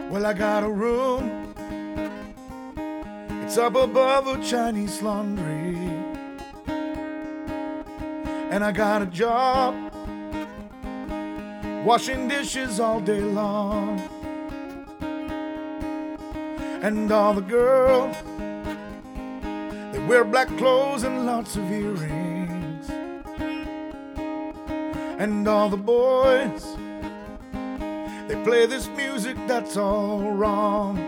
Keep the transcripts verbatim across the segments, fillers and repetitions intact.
Well, I got a room, it's up above a Chinese laundry, and I got a job washing dishes all day long. And all the girls, they wear black clothes and lots of earrings. And all the boys, they play this music that's all wrong.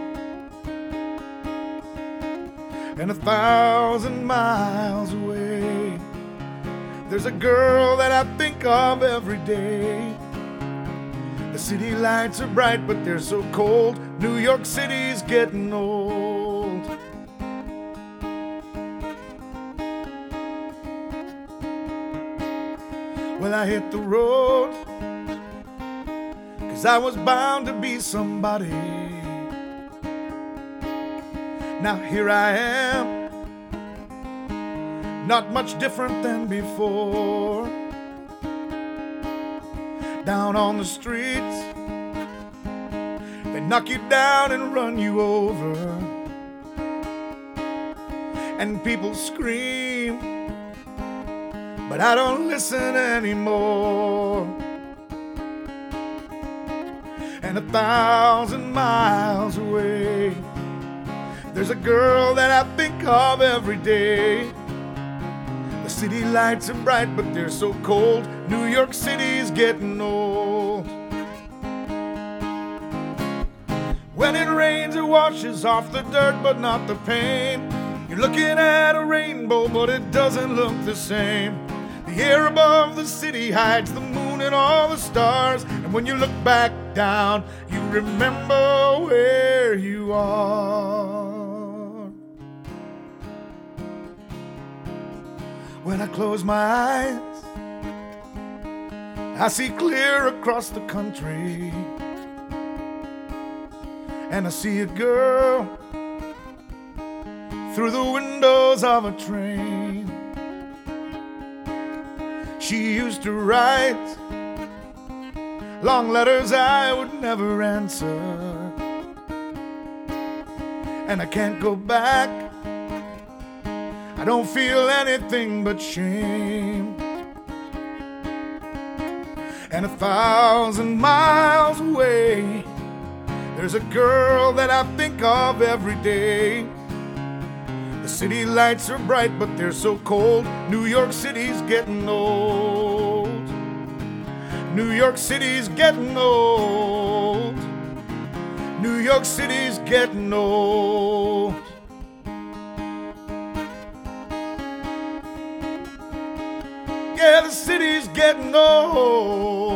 And a thousand miles away, there's a girl that I think of every day. The city lights are bright, but they're so cold. New York City's getting old. Well, I hit the road, 'cause I was bound to be somebody. Now here I am, not much different than before. Down on the streets, they knock you down and run you over. And people scream, but I don't listen anymore. And a thousand miles away, there's a girl that I think of every day. The city lights are bright, but they're so cold. New York City's getting old. When it rains, it washes off the dirt, but not the pain. You're looking at a rainbow, but it doesn't look the same. The air above the city hides the moon and all the stars. And when you look back down, you remember where you are. When I close my eyes, I see clear across the country. And I see a girl through the windows of a train. She used to write long letters I would never answer. And I can't go back, I don't feel anything but shame. And a thousand miles away, there's a girl that I think of every day. The city lights are bright, but they're so cold. New York City's getting old. New York City's getting old. New York City's getting old. Yeah, the city's getting old.